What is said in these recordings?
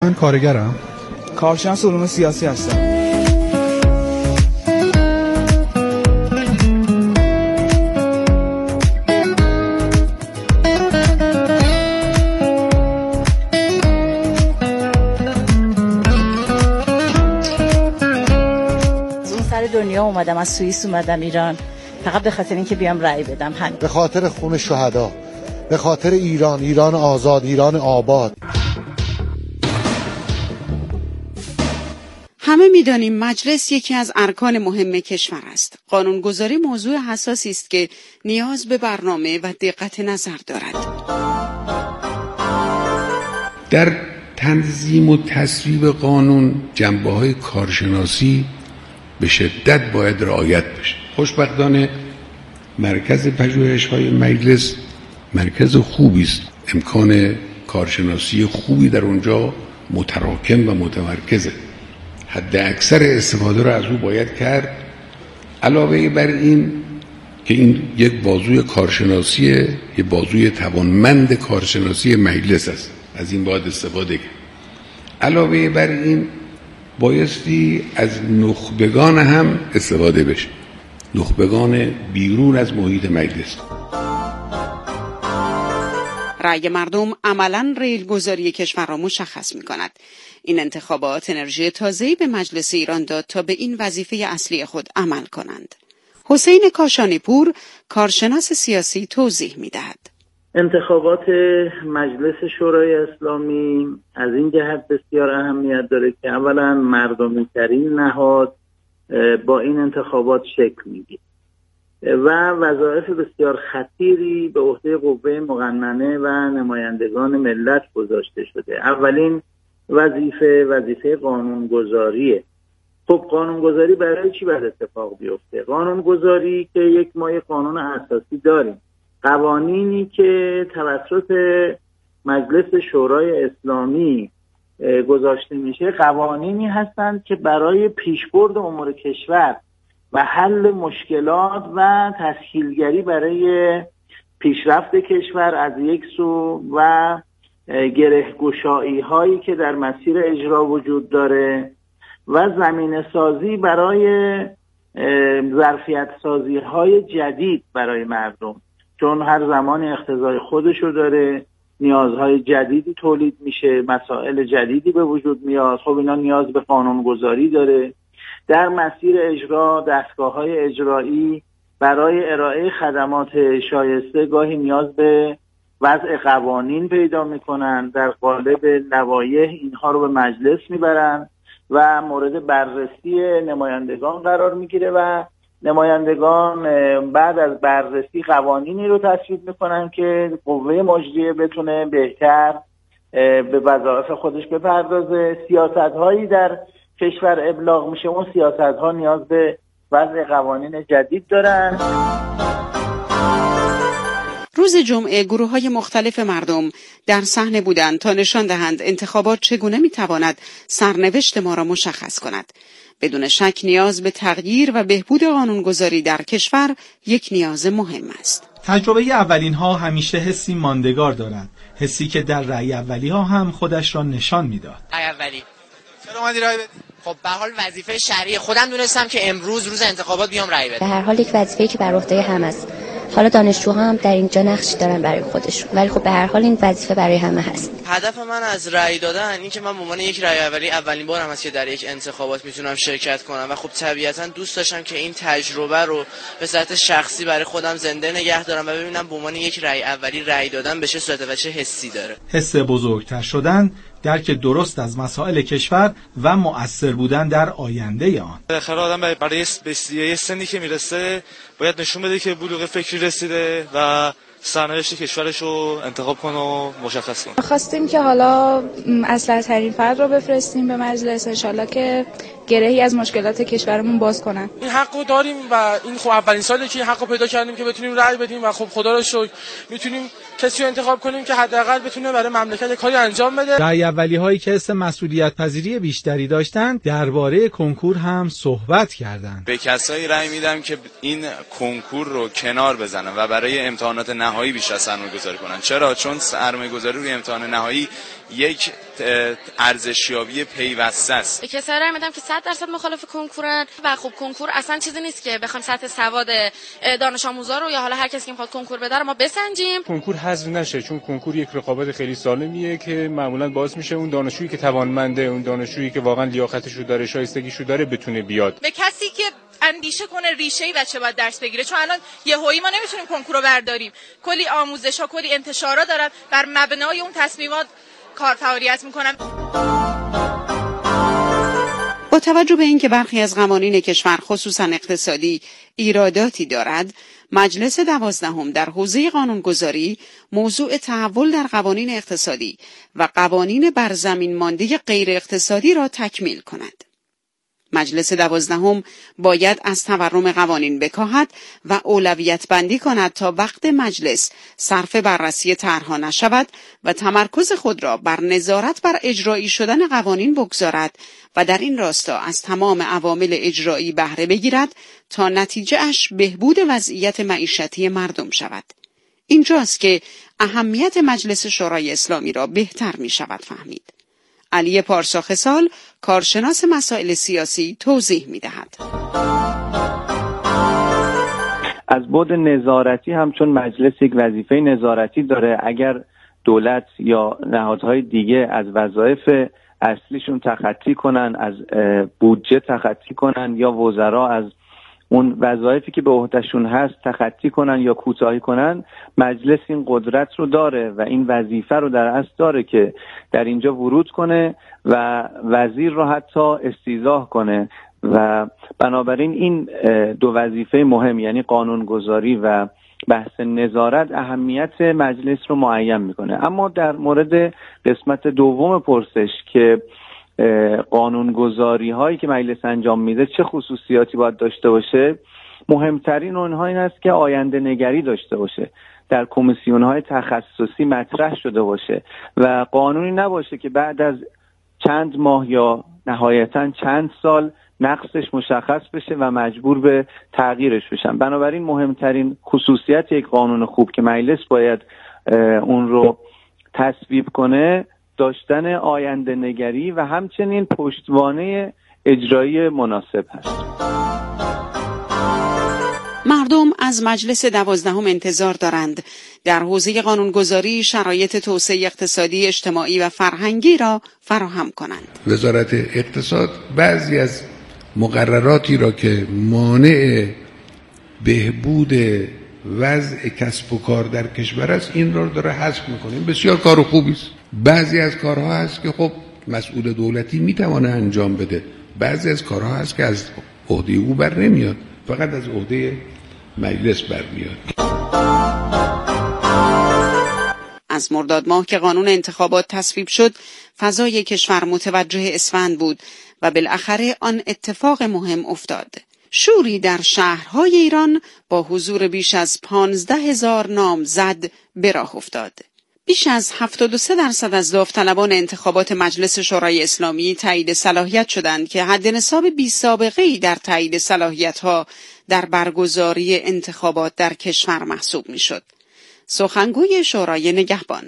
من کارگرم. کارشناس علوم سیاسی هستم. دنیا اومدم، از سوئیس اومدم ایران فقط به خاطر اینکه بیام رأی بدم. به خاطر خون شهدا، به خاطر ایران، ایران آزاد، ایران آباد. همه می‌دانیم مجلس یکی از ارکان مهم کشور است. قانونگذاری موضوع حساسی است که نیاز به برنامه و دقت نظر دارد. در تنظیم و تصویب قانون جنبه‌های کارشناسی به شدت باید رعایت بشه. خوشبختانه مرکز پژوهش‌های مجلس مرکز خوبی است. امکان کارشناسی خوبی در اونجا متراکم و متمرکزه. حد اکثر استفاده رو از او باید کرد. علاوه بر این که این یک بازوی کارشناسی، یک بازوی توانمند کارشناسی مجلس است، از این باید استفاده کرد. علاوه بر این بایستی از نخبگان هم استفاده بشه، نخبگان بیرون از محیط مجلس. رأی مردم عملاً ریلگذاری کشور را مشخص می‌کند. این انتخابات انرژی تازه‌ای به مجلس ایران داد تا به این وظیفه اصلی خود عمل کنند. حسین کاشانی پور، کارشناس سیاسی، توضیح می‌دهد. انتخابات مجلس شورای اسلامی از این جهت بسیار اهمیت داره که اولا مردمی ترین نهاد با این انتخابات شکل میگیره و وظایف بسیار خطیری به عهده قوه مقننه و نمایندگان ملت گذاشته شده. اولین وظیفه قانونگذاریه. خب قانونگذاری برای چی باید اتفاق بیفته؟ قانونگذاری که ما یک قانون اساسی داریم، قوانینی که توسط مجلس شورای اسلامی گذاشته میشه قوانینی هستند که برای پیشبرد امور کشور و حل مشکلات و تسهیلگری برای پیشرفت کشور از یک سو و گره‌گشایی هایی که در مسیر اجرا وجود داره و زمینه سازی برای ظرفیت سازی های جدید برای مردم، چون هر زمانی اقتضای خودشو داره، نیازهای جدیدی تولید میشه، مسائل جدیدی به وجود میاد. خب اینا نیاز به قانونگذاری داره. در مسیر اجرا دستگاه‌های اجرایی برای ارائه خدمات شایسته گاهی نیاز به وضع قوانین پیدا میکنن، در قالب لوایح اینها رو به مجلس میبرن و مورد بررسی نمایندگان قرار میگیره و نمایندگان بعد از بررسی قوانینی رو تصویب میکنن که قوه مجریه بتونه بهتر به وظایف خودش بپردازه. سیاست‌هایی در کشور ابلاغ میشه، اون سیاست‌ها نیاز به وضع قوانین جدید دارن. روز جمعه گروه‌های مختلف مردم در صحنه بودند تا نشان دهند انتخابات چگونه میتواند سرنوشت ما را مشخص کند. بدون شک نیاز به تغییر و بهبود قانونگذاری در کشور یک نیاز مهم است. تجربه اولین ها همیشه حسی ماندگار دارد، حسی که در رأی اولی ها هم خودش را نشان میداد. رأی اولی چرا اومدی رأی بدی؟ خب به هر حال وظیفه شرعی خودم دونستم که امروز روز انتخابات بیام رأی بدم. به هر حال یک وظیفه‌ای که بر عهده هم است. حالا دانشجوها هم در اینجا نقشی دارن برای خودشون، ولی خب به هر حال این وظیفه برای همه هست. هدف من از رأی دادن این که من به عنوان یک رأی اولی اولین بارم هست که در یک انتخابات میتونم شرکت کنم و خب طبیعتاً دوست داشتم که این تجربه رو به صورت شخصی برای خودم زنده نگه دارم و ببینم به عنوان یک رأی اولی رأی دادن به چه صورت و چه حسی داره. حس بزرگتر شدن، درک درست از مسائل کشور و مؤثر بودن در آینده آن. بالاخره آدم برای یه سنی که میرسه باید نشون بده که بلوغ فکری رسیده و سرنوشت کشورش رو انتخاب کنه و مشخص کنه. خواستیم که حالا اصلی ترین فرد رو بفرستیم به مجلس، انشالله که گرهی از مشکلات کشورمون باز کنن. این حقو داریم و این خب اولین سالی که این حقو پیدا کردیم که بتونیم رأی بدیم و خب خدا رو شکر میتونیم کسی رو انتخاب کنیم که حداقل بتونه برای مملکت کاری انجام بده. رأی اولی هایی که حس مسئولیت پذیری بیشتری داشتند درباره کنکور هم صحبت کردند. به کسایی رأی میدم که این کنکور رو کنار بزنن و برای امتحانات نهایی بیشتر سرمایه‌گذاری کنن. چرا؟ چون سرمایه‌گذاری روی امتحان نهایی یک ارزشیابی پیوسته است. به کسایی رای میدم که 100% مخالف کنکورن و خب کنکور اصلا چیزی نیست که بخوایم سطح سواد دانش آموزا رو یا حالا هر کسی که میخواد کنکور بده رو ما بسنجیم. کنکور حذف نشه، چون کنکور یک رقابت خیلی سالمیه که معمولا باعث میشه اون دانشجویی که توانمنده، اون دانشجویی که واقعا لیاقتش رو داره، شایستگیش رو داره، بتونه بیاد. به کسی که اندیشه کنه ریشه‌ای بچه باید درس بگیره، چون الان یهویی ما نمیتونیم کنکور رو برداریم. کلی آموزش‌ها، کلی انتشارا دارن، بر مبنای اون تصمیمات کار فعالیت میکنن. با توجه به اینکه برخی از قوانین کشور خصوصا اقتصادی ایراداتی دارد، مجلس 12 در حوزه قانونگذاری موضوع تحول در قوانین اقتصادی و قوانین بر زمین مانده غیر اقتصادی را تکمیل کند. مجلس 12 باید از تورم قوانین بکاهد و اولویت بندی کند تا وقت مجلس صرف بررسی طرح‌ها نشود و تمرکز خود را بر نظارت بر اجرایی شدن قوانین بگذارد و در این راستا از تمام عوامل اجرایی بهره بگیرد تا نتیجه اش بهبود وضعیت معیشتی مردم شود. اینجاست که اهمیت مجلس شورای اسلامی را بهتر می شود فهمید. علی پارساخسال، کارشناس مسائل سیاسی، توضیح می‌دهد. از بعد نظارتی هم چون مجلس یک وظیفه نظارتی داره، اگر دولت یا نهادهای دیگه از وظایف اصلیشون تخطی کنن، از بودجه تخطی کنن یا وزرا از اون وظایفی که به عهدهشون هست تخطی کنن یا کوتاهی کنن، مجلس این قدرت رو داره و این وظیفه رو در اصل داره که در اینجا ورود کنه و وزیر رو حتی استیضاح کنه و بنابراین این دو وظیفه مهم، یعنی قانونگذاری و بحث نظارت، اهمیت مجلس رو معین میکنه. اما در مورد قسمت دوم پرسش که قانونگذاری هایی که مجلس انجام میده چه خصوصیاتی باید داشته باشه، مهمترین اونها این است که آینده نگری داشته باشه، در کمیسیون های تخصصی مطرح شده باشه و قانونی نباشه که بعد از چند ماه یا نهایتاً چند سال نقصش مشخص بشه و مجبور به تغییرش بشن. بنابراین مهمترین خصوصیت یک قانون خوب که مجلس باید اون رو تصویب کنه، داشتن آینده نگری و همچنین پشتوانه اجرایی مناسب هست. مردم از مجلس 12 انتظار دارند در حوزه قانونگذاری شرایط توسعه اقتصادی، اجتماعی و فرهنگی را فراهم کنند. وزارت اقتصاد بعضی از مقرراتی را که مانع بهبود وضع کسب و کار در کشور است، این را داره حذف میکنه. این بسیار کار خوبی است. بعضی از کارها هست که خب مسئول دولتی میتونه انجام بده، بعضی از کارها هست که از عهده او بر نمیاد، فقط از عهده مجلس برمیاد. از مرداد ماه که قانون انتخابات تصویب شد، فضای کشور متوجه اسفند بود و بالاخره آن اتفاق مهم افتاد. شوری در شهرهای ایران با حضور بیش از 15,000 نامزد به راه افتاد. بیش از 73% از داوطلبان انتخابات مجلس شورای اسلامی تایید صلاحیت شدند که حد نصاب بی سابقه‌ای در تایید صلاحیت‌ها در برگزاری انتخابات در کشور محسوب می‌شد. سخنگوی شورای نگهبان: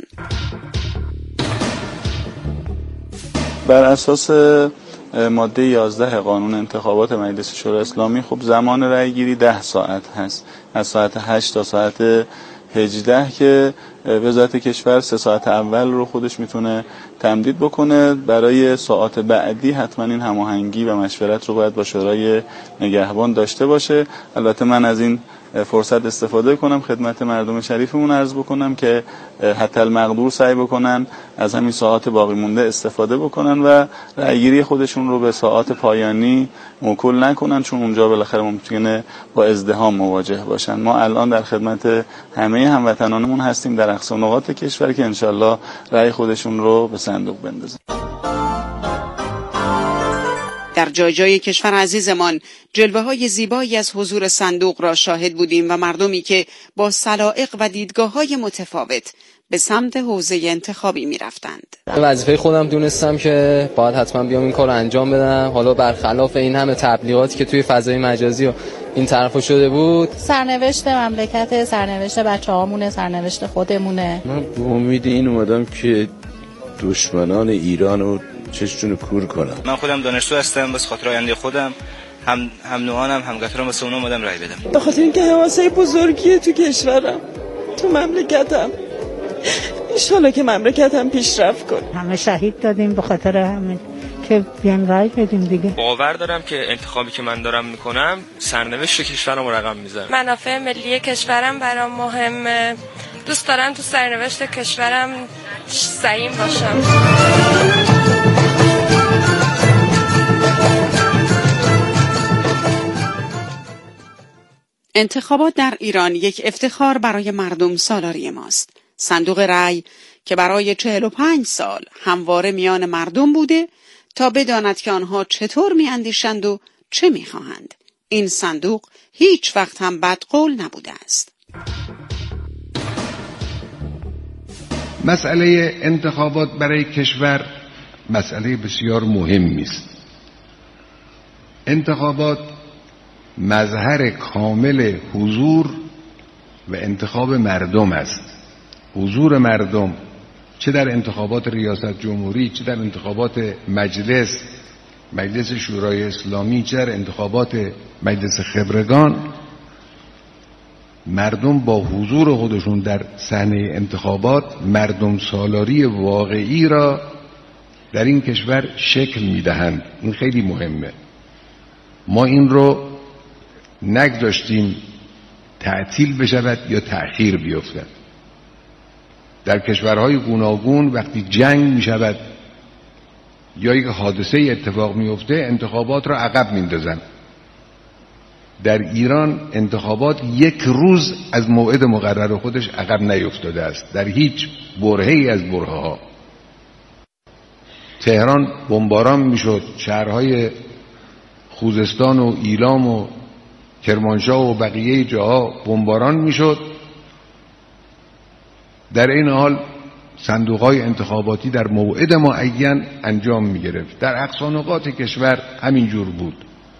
بر اساس ماده 11 قانون انتخابات مجلس شورای اسلامی خب زمان رأی گیری 10 ساعت هست، از ساعت 8 تا ساعت 18 که وزارت کشور 3 ساعت اول رو خودش میتونه تمدید بکنه. برای ساعات بعدی حتما این هماهنگی و مشورت رو باید با شورای نگهبان داشته باشه. البته من از این فرصت استفاده کنم خدمت مردم شریفمون عرض بکنم که حتی المقدور سعی بکنن از همین ساعات باقی مونده استفاده بکنن و رأیگیری خودشون رو به ساعات پایانی موکول نکنن، چون اونجا بالاخره ممکنه با ازدحام مواجه باشن. ما الان در خدمت همه هموطنانمون هستیم در اقصا نقاط کشور که انشالله رأی خودشون رو به صندوق بندازن. در جای جای کشور عزیزمان جلوه‌های زیبایی از حضور صندوق را شاهد بودیم و مردمی که با سلایق و دیدگاه‌های متفاوت به سمت حوزه انتخابی می‌رفتند. وظیفه خودم دونستم که باید حتما بیام این کار رو انجام بدم، حالا برخلاف این همه تبلیغاتی که توی فضای مجازی و این طرفا شده بود. سرنوشت مملکت، سرنوشت بچه‌هامونه، سرنوشت خودمونه. من به امید این اومدم که دشمنان ایران رو چشمشون کور کنم. من خودم دانشجو هستم، بس خاطر آینده خودم هم نوعانم هم قطارم واسه اونم اومدم رای بدم. به خاطر اینکه حواسای بزرگیه تو کشورم، تو مملکتم. انشالله که مملکتم پیشرفت کنه. همه شهید دادیم به خاطر همین که بیان رای بدیم دیگه. باور دارم که انتخابی که من دارم میکنم سرنوشت کشورم رو رقم میزنه. منافع ملی کشورم برام مهمه. دوست دارم تو سرنوشت کشورم سعیم باشم. انتخابات در ایران یک افتخار برای مردم سالاری ماست. صندوق رأی که برای 45 سال همواره میان مردم بوده تا بداند که آنها چطور میاندیشند و چه میخواهند. این صندوق هیچ وقت هم بدقول نبوده است. مسئله انتخابات برای کشور مسئله بسیار مهمی است. انتخابات مظهر کامل حضور و انتخاب مردم است. حضور مردم چه در انتخابات ریاست جمهوری، چه در انتخابات مجلس شورای اسلامی، چه در انتخابات مجلس خبرگان، مردم با حضور خودشون در صحنه انتخابات مردم سالاری واقعی را در این کشور شکل میدهند. این خیلی مهمه. ما این رو نگذاشتیم تعطیل بشود یا تأخیر بیفتد. در کشورهای گوناگون وقتی جنگ می شود یا یک حادثه اتفاق می افته انتخابات را عقب می اندازند. در ایران انتخابات یک روز از موعد مقرر خودش عقب نیفتاده است در هیچ برهه‌ای از برهه‌ها. تهران بمباران می شد، شهرهای خوزستان و ایلام و کرمانشاه و بقیه جاها بمباران می شد. در این حال صندوق‌های انتخاباتی در موعد معین انجام می‌گرفت. در اقصا نقاط کشور همین جور بود.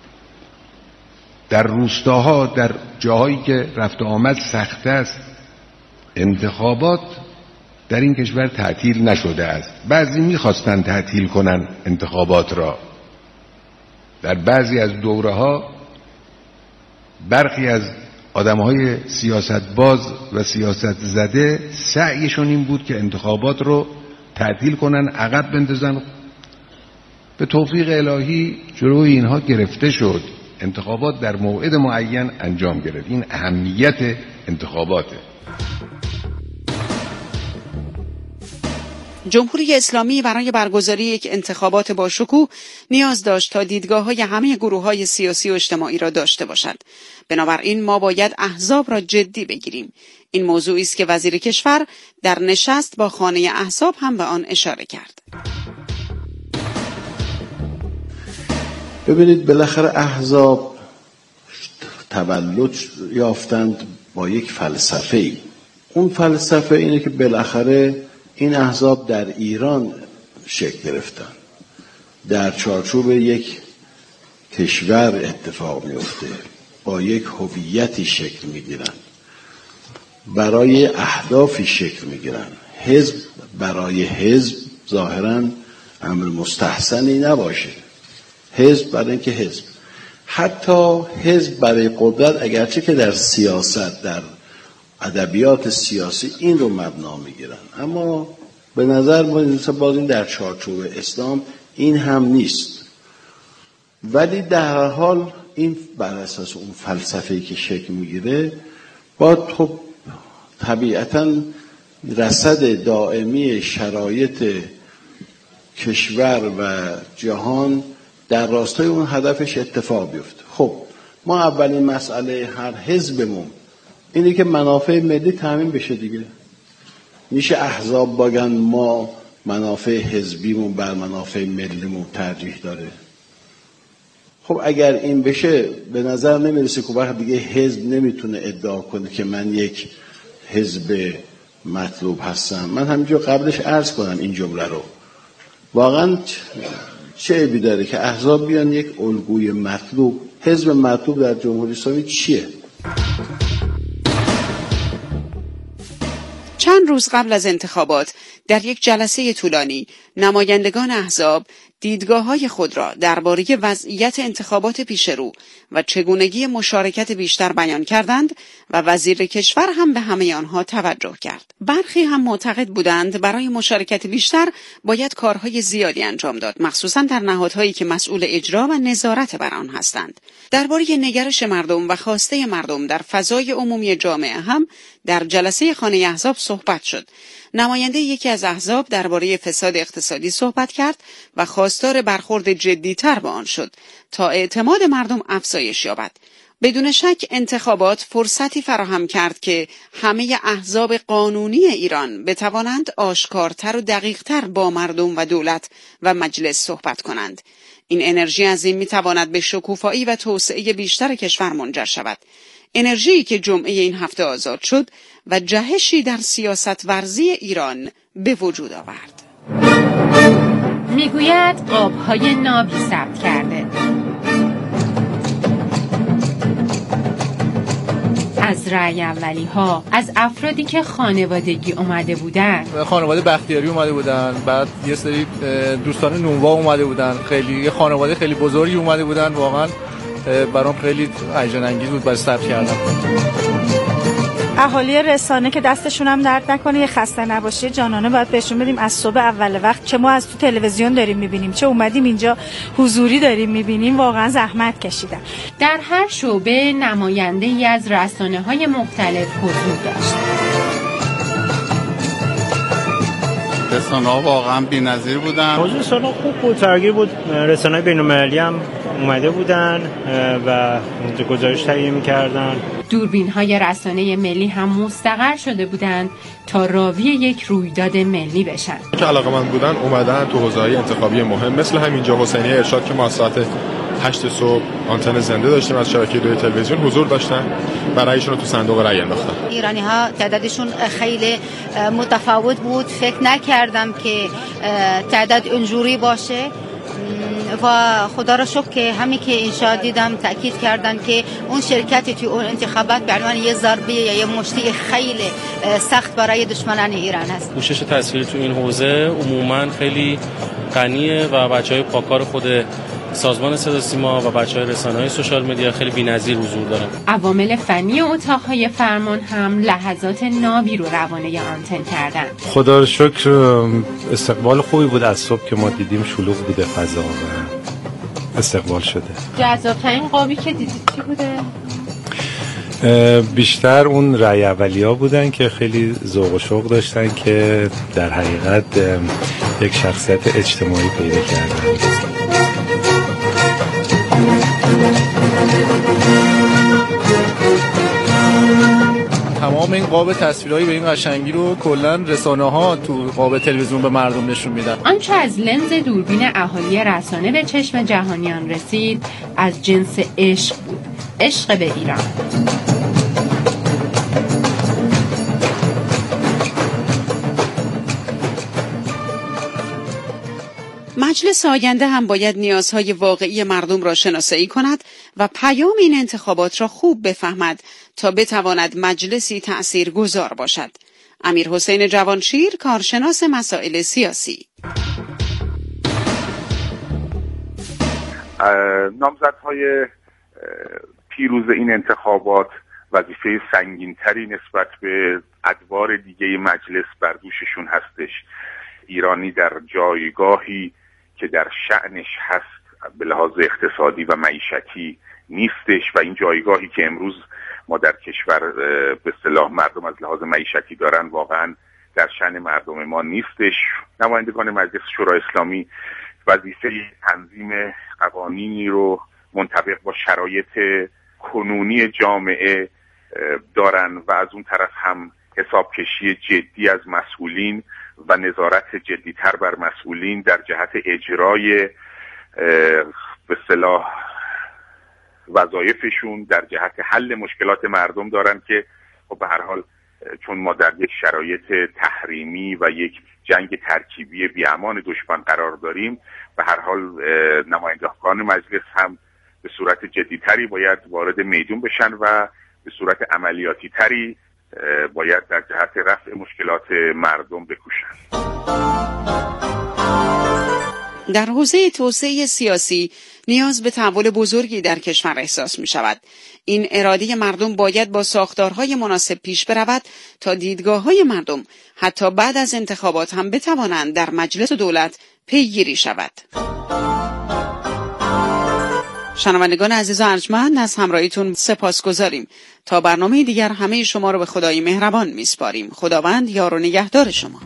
در روستاها، در جاهایی که رفت و آمد سخت است، انتخابات در این کشور تعطیل نشده است. بعضی می‌خواستند تعطیل کنن انتخابات را. در بعضی از دوره‌ها برخی از آدم‌های سیاست‌باز و سیاست زده سعیشون این بود که انتخابات رو تعطیل کنن، عقب بندازن. به توفیق الهی جلوی اینها گرفته شد. انتخابات در موعد معین انجام گرفت. این اهمیت انتخاباته. جمهوری اسلامی برای برگزاری یک انتخابات با شکوه نیاز داشت تا دیدگاه‌های همه گروه‌های سیاسی و اجتماعی را داشته باشد. بنابراین ما باید احزاب را جدی بگیریم. این موضوعی است که وزیر کشور در نشست با خانه احزاب هم به آن اشاره کرد. ببینید بالاخره احزاب تولد یافتند با یک فلسفه‌ای. اون فلسفه اینه که بالاخره این احزاب در ایران شکل گرفتن، در چارچوب یک کشور اتفاق میفته، با یک هویتی شکل میگیرن، برای اهدافی شکل میگیرن. حزب برای حزب ظاهراً امر مستحسنی نباشه. حزب برای اینکه حزب، حتی حزب برای قدرت، اگرچه که در سیاست، در ادبیات سیاسی این رو مبنا میگیرن، اما به نظر باز این در چارچوب اسلام این هم نیست. ولی در هر حال این بر اساس اون فلسفه‌ای که شکل میگیره باید خب طبیعتاً رصد دائمی شرایط کشور و جهان در راستای اون هدفش اتفاق بیفته. خب ما اولین مسئله هر حزبمون اینه که منافع ملی تامین بشه دیگه. میشه احزاب بگن ما منافع حزبیمون بر منافع ملیمون ترجیح داره. خب اگر این بشه به نظر نمیرسه که وقت دیگه حزب نمیتونه ادعا کنه که من یک حزب مطلوب هستم. من همینجا قبلش عرض کنم این جمله رو. واقعا چه عیبی داره که احزاب بیان یک الگوی مطلوب، حزب مطلوب در جمهوری اسلامی چیه؟ چند روز قبل از انتخابات در یک جلسه طولانی نمایندگان احزاب دیدگاه‌های خود را درباره وضعیت انتخابات پیشرو و چگونگی مشارکت بیشتر بیان کردند و وزیر کشور هم به همه آنها توجه کرد. برخی هم معتقد بودند برای مشارکت بیشتر باید کارهای زیادی انجام داد، مخصوصاً در نهادهایی که مسئول اجرا و نظارت بر آن هستند. درباره نگرش مردم و خواسته مردم در فضای عمومی جامعه هم در جلسه خانه احزاب صحبت شد. نماینده یکی از احزاب درباره فساد اقتصادی صحبت کرد و خواستار برخورد جدی‌تر با آن شد تا اعتماد مردم افزایش یابد. بدون شک انتخابات فرصتی فراهم کرد که همه احزاب قانونی ایران بتوانند آشکارتر و دقیقتر با مردم و دولت و مجلس صحبت کنند. این انرژی عظیم میتواند به شکوفایی و توسعه بیشتر کشور منجر شود. انرژی که جمعه این هفته آزاد شد و جهشی در سیاست ورزی ایران به وجود آورد. میگوید قاب‌های نابی ثبت کرده. از رأی اولی ها، از افرادی که خانوادگی اومده بودن، خانواده بختیاری اومده بودن، بعد یه سری دوستان نونوا اومده بودن، خیلی خانواده خیلی بزرگی اومده بودن. واقعا برام خیلی هیجان انگیز بود برای ثبت کردن. اهالی رسانه که دستشون هم درد نکنه، یه خسته نباشی جانانه باید بهشون بدیم از صبح اول وقت، چه ما از تو تلویزیون داریم میبینیم چه اومدیم اینجا حضوری داریم میبینیم، واقعا زحمت کشیدن. در هر شعبه نماینده‌ای از رسانه‌های مختلف حضور داشت. رسانه‌ها واقعا بی‌نظیر بودن. موضوع رسانه‌ها خوب بود، ترغیب بود. رسانه‌های بین‌المللی هم اومده بودن و گزارش تهیه می‌کردن. دوربین‌های رسانه ملی هم مستقر شده بودند تا راوی یک رویداد ملی بشن. که علاقه‌مند بودن اومدن تو حوزه‌های انتخابی مهم، مثل همینجا حسینی ارشاد که ما ساعت 8 صبح آنتن زنده داشتیم از شبکه 2 تلویزیون، حضور داشتن و رأیشون رو تو صندوق رأی انداختن. ایرانی‌ها تعدادشون خیلی متفاوت بود، فکر نکردم که تعداد اینجوری باشه و خدا را شکر که همین که انشاء دیدم تأکید کردن که اون شرکتی توی اون انتخابات به عنوان یه ضربه یا یه مشتی خیلی سخت برای دشمنان ایران هست. پوشش تصویری تو این حوزه عموما خیلی غنیه و بچهای پاکار خود سازمان صدا سیما و بچهای رسانه‌های سوشال مدیا خیلی بی‌نظیر حضور دارن. عوامل فنی اتاق‌های فرمان هم لحظات نابی رو روانه آنتن کردن. خدا رو شکر استقبال خوبی بود. از صبح که ما دیدیم شلوغ بوده فضا و استقبال شده. جذاب‌ترین قابی که دیدید چی بوده؟ بیشتر اون رأی اولیا بودن که خیلی ذوق و شوق داشتن که در حقیقت یک شخصیت اجتماعی پیدا کردن. تمام این قاب تصویرهایی به این قشنگی رو کلا رسانه‌ها تو قاب تلویزیون به مردم نشون میدن. آنچه از لنز دوربین اهالی رسانه به چشم جهانیان رسید از جنس عشق بود. عشق به ایران. مجلس آینده هم باید نیازهای واقعی مردم را شناسایی کند و پیام این انتخابات را خوب بفهمد تا بتواند مجلسی تأثیرگذار باشد. امیرحسین جوانشیر، کارشناس مسائل سیاسی. نامزدهای پیروز این انتخابات وظیفه سنگین‌تری نسبت به ادوار دیگه مجلس بر دوششون هستش. ایرانی در جایگاهی که در شأنش هست به لحاظ اقتصادی و معیشتی نیستش و این جایگاهی که امروز ما در کشور به اصطلاح مردم از لحاظ معیشتی دارن واقعا در شأن مردم ما نیستش. نمایندگان مجلس شورای اسلامی وظیفه تنظیم قوانینی رو منطبق با شرایط کنونی جامعه دارن و از اون طرف هم حسابکشی جدی از مسئولین و نظارت جدی‌تر بر مسئولین در جهت اجرای به اصطلاح وظایفشون در جهت حل مشکلات مردم دارن که خب به هر حال چون ما در یک شرایط تحریمی و یک جنگ ترکیبی بی‌امان دشمن قرار داریم به هر حال نمایندگان مجلس هم به صورت جدی‌تری باید وارد میدون بشن و به صورت عملیاتی تری باید در جهت رفع مشکلات مردم بکوشند. در حوزه توسعه سیاسی نیاز به تحول بزرگی در کشور احساس می شود. این اراده مردم باید با ساختارهای مناسب پیش برود تا دیدگاه‌های مردم حتی بعد از انتخابات هم بتوانند در مجلس دولت پیگیری شود. شنوندگان عزیز و ارجمند، از همراهیتون سپاسگزاریم. تا برنامه دیگر همه شما رو به خدای مهربان میسپاریم. خداوند یار و نگهدار شما.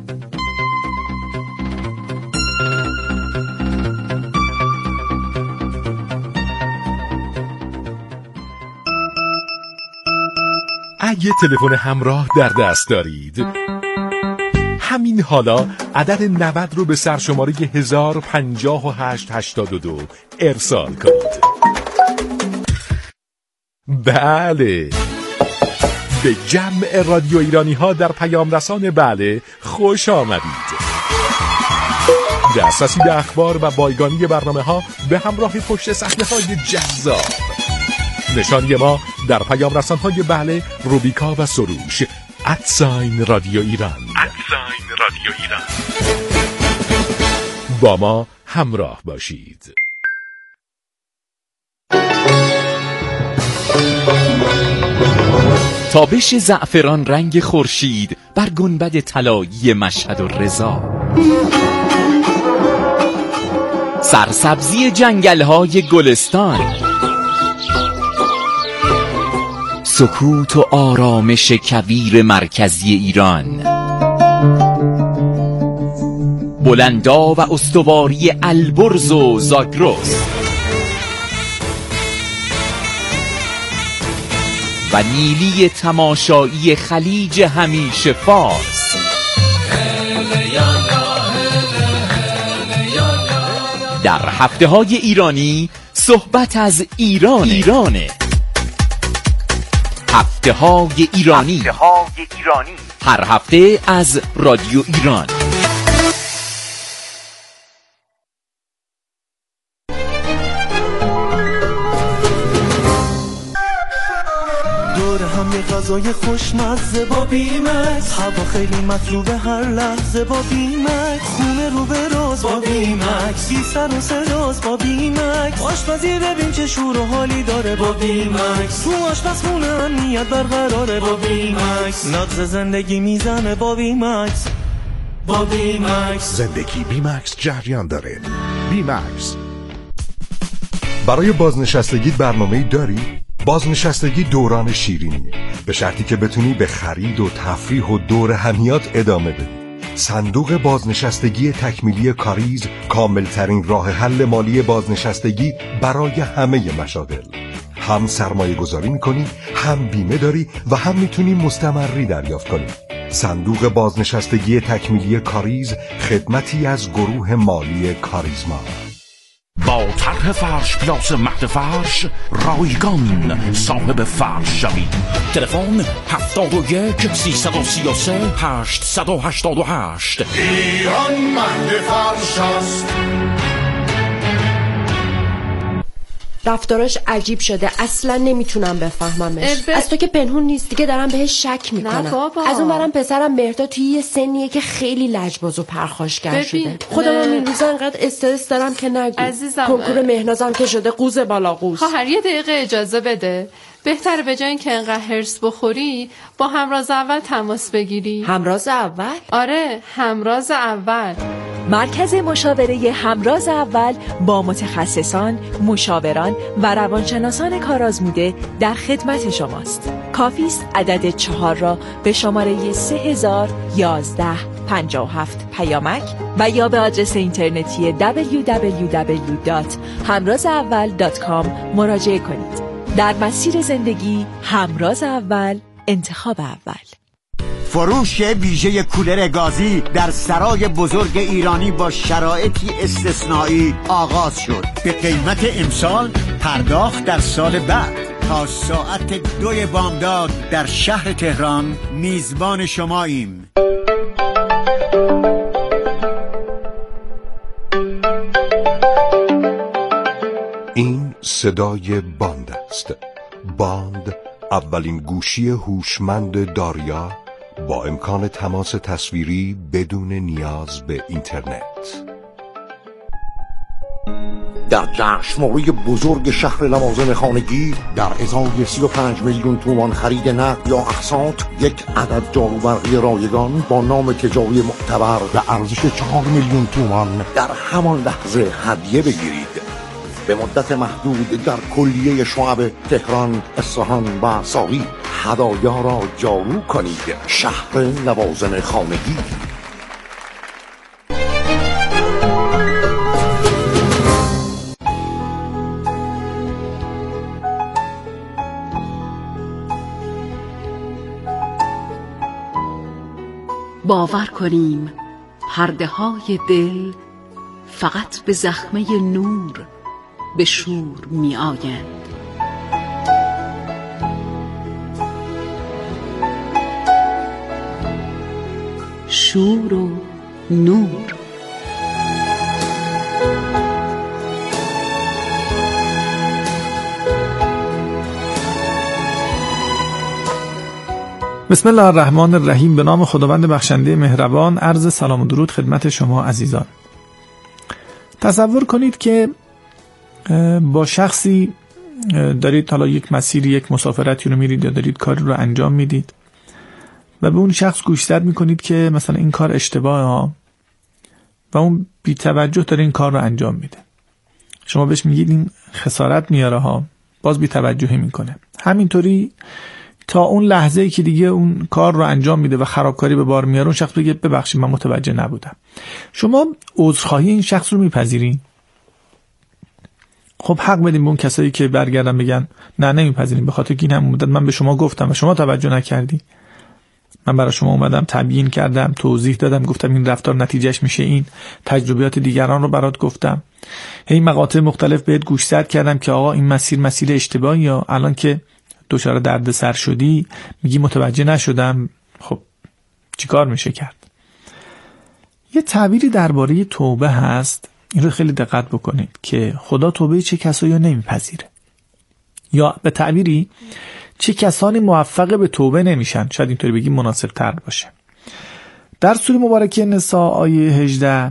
اگه تلفن همراه در دست دارید، همین حالا عدد 90 رو به سرشماره 105882 ارسال کنید. بله، به جمع رادیو ایرانی ها در پیام رسان بله خوش آمدید. دسترسی به اخبار و بایگانی برنامه ها به همراه پشت صحنه های جذاب. نشانی ما در پیام رسان های بله، روبیکا و سروش @رادیو ایران. با ما همراه باشید. تابش زعفران رنگ خورشید بر گنبد طلایی مشهد و رضا، سرسبزی جنگل‌های گلستان، سکوت و آرامش کویر مرکزی ایران، بلندا و استواری البرز و زاگرس و نیلی تماشایی خلیج همیشه فارس. در هفته‌های ایرانی صحبت از ایرانه. هفته‌های ایرانی هر هفته از رادیو ایران. غذای خوشمزه با بیمکس، هوا خیلی مطلوبه هر لحظه با بیمکس، خونه رو به راز با بیمکس، بی سر و صداست با بیمکس، آشپزی ببین چه شور و حالی داره با بیمکس، تو آشپزخونه امنیت برقراره با بیمکس، نبض زندگی میزنه با بیمکس. با بیمکس زندگی بیمکس جریان داره. بیمکس. برای بازنشستگی برنامه‌ای داری؟ بازنشستگی دوران شیرینیه، به شرطی که بتونی به خرید و تفریح و دور همیات ادامه بدی. صندوق بازنشستگی تکمیلی کاریز کاملترین راه حل مالی بازنشستگی برای همه مشاغل. هم سرمایه گذاری میکنی، هم بیمه داری و هم میتونی مستمری دریافت کنی. صندوق بازنشستگی تکمیلی کاریز خدمتی از گروه مالی کاریزما. با طرح فرش پلاس مهد فرش رایگان صاحب فرش شوید. تلفن 71 333 888. ایران مهد فرش است. رفتاراش عجیب شده، اصلا نمیتونم بفهممش. از تو که پنهون نیست دیگه، دارم بهش شک میکنم. نه بابا. از اون برم پسرم مهرداد توی یه سنیه که خیلی لجباز و پرخاشگر شده. خودم این روزا انقدر استرس دارم که نگو. عزیزم، کنکور مهنازم که شده قوز بالا قوز. خواهر یه دقیقه اجازه بده. بهتره به جای اینکه انقدر هرس بخوری با همراز اول تماس بگیری. همراز اول؟ آره، همراز اول. مرکز مشاوره همراز اول با متخصصان، مشاوران و روانشناسان کارآزموده در خدمت شماست. کافی است عدد 4 را به شماره 301157 پیامک و یا به آدرس اینترنتی www.hamrazaawal.com مراجعه کنید. در مسیر زندگی همراز اول، انتخاب اول. فروش ویژه کولر گازی در سرای بزرگ ایرانی با شرایطی استثنایی آغاز شد. به قیمت امسال، پرداخت در سال بعد. تا ساعت 2 بامداد در شهر تهران میزبان شماییم. این صدای باند است. باند اولین گوشی هوشمند داریا با امکان تماس تصویری بدون نیاز به اینترنت. در جشنواره بزرگ شهر لوازم خانگی در ازای 35 میلیون تومان خرید نقد یا اقساط یک عدد جاروبرقی رایگان با نام تجاری معتبر به ارزش 4 میلیون تومان در همان لحظه هدیه بگیرید. به مدت محدود در کلیه شعب تهران، اصفهان و ساری هدایا را جارو کنید. شهر لوازم خانگی. باور کنیم پرده های دل فقط به زخمه نور به شور می آیند. شور و نور. بسم الله الرحمن الرحیم. به نام خداوند بخشنده مهربان. عرض سلام و درود خدمت شما عزیزان. تصور کنید که با شخصی دارید حالا یک مسیری، یک مسافرتی رو میرید یا دارید کاری رو انجام میدید و به اون شخص گوشزد میکنید که مثلا این کار اشتباهه ها و اون بی توجه داره این کار رو انجام میده. شما بهش میگید این خسارت میاره ها، باز بی توجهی میکنه. همینطوری تا اون لحظه ای که دیگه اون کار رو انجام میده و خرابکاری به بار میاره، اون شخص بگه ببخشید من متوجه نبودم. شما عذرخواهی این شخص رو میپذیرین؟ خب حق بدیم به اون کسایی که برگردن بگن نه نمیپذیریم، به خاطر که این هم مدت من به شما گفتم و شما توجه نکردی. من برای شما اومدم تبیین کردم، توضیح دادم، گفتم این رفتار نتیجهش میشه این، تجربیات دیگران رو برات گفتم، هی مقاطع مختلف بهت گوشزد کردم که آقا این مسیر اشتباهی، یا الان که دچار دردسر شدی میگی متوجه نشدم. خب چیکار میشه کرد؟ یه تعبیری درباره توبه هست، این رو خیلی دقت بکنید که خدا توبه چه کسایی رو نمیپذیره، یا به تعبیری چه کسانی موفق به توبه نمیشن، شاید اینطوری بگیم مناسب تر باشه. در سوره مبارکه نساء آیه 18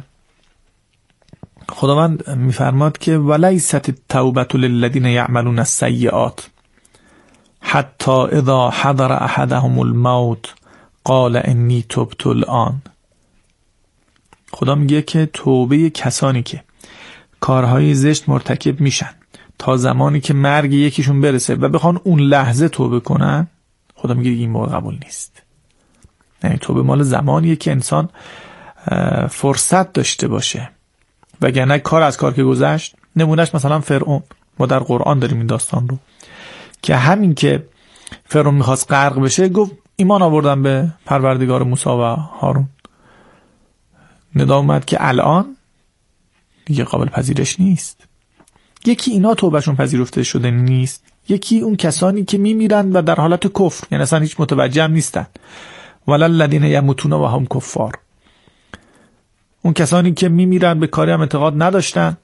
خداوند میفرماد که ولیست التوبة للذین یعملون السیئات حتی اذا حضر احدهم الموت قال انی تبت الآن. خدا میگه که توبه کسانی که کارهای زشت مرتکب میشن تا زمانی که مرگ یکیشون برسه و بخوان اون لحظه توبه کنن، خدا میگه این موقع قبول نیست. یعنی توبه مال زمانیه که انسان فرصت داشته باشه، وگرنه کار از کار که گذشت. نمونهش مثلا فرعون، ما در قرآن داریم این داستان رو که همین که فرعون میخواست غرق بشه گفت ایمان آوردم به پروردگار موسی و هارون. ندا اومد که الان دیگه قابل پذیرش نیست. یکی اینا توبهشون پذیرفته شده نیست، یکی اون کسانی که میمیرن و در حالت کفر، یعنی اصلا هیچ متوجه هم نیستن. وللذین یموتون و هم کفار. اون کسانی که میمیرن به کاری هم اعتقاد نداشتن،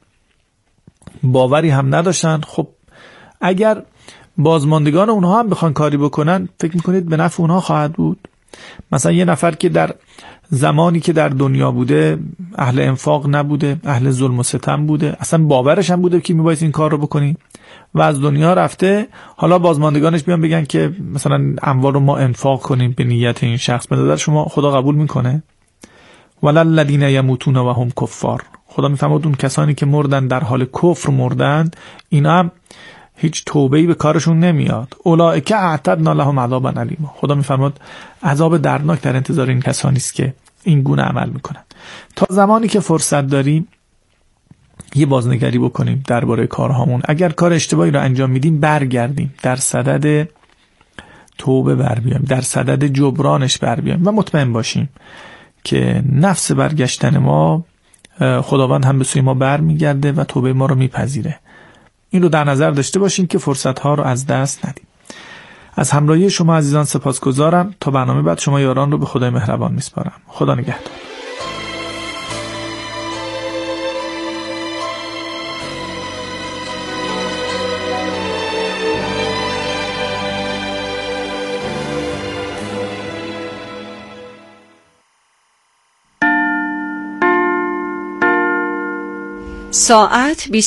باوری هم نداشتن. خب اگر بازماندگان اونها هم بخوان کاری بکنن، فکر میکنید به نفع اونها خواهد بود؟ مثلا یه نفر که در زمانی که در دنیا بوده اهل انفاق نبوده، اهل ظلم و ستم بوده، اصلا باورش هم بوده که میباید این کار رو بکنی و از دنیا رفته، حالا بازماندگانش بیان بگن که مثلا اموال رو ما انفاق کنیم به نیت این شخص، به نظر شما خدا قبول میکنه؟ وللذین یموتون و هم کفار. خدا میفرماد اون کسانی که مردن در حال کفر مردن، اینا هم هیچ توبه‌ای به کارشون نمیاد. اولئک اعتدنا لهم عذابا الیما. خدا میفرماد عذاب دردناک در انتظار این کسانی است که این گونه عمل میکنن. تا زمانی که فرصت داریم یه بازنگری بکنیم درباره کارهامون. اگر کار اشتباهی رو انجام میدیم برگردیم، در صدد توبه بر بیایم، در صدد جبرانش بر بیایم و مطمئن باشیم که نفس برگشتن ما خداوند هم به سوی ما برمیگرده و توبه ما رو میپذیره. این رو در نظر داشته باشین که فرصت‌ها رو از دست ندیم. از همراهی شما عزیزان سپاسگزارم. تا برنامه بعد شما یاران رو به خدای مهربان میسپارم. خدا نگهدار. ساعت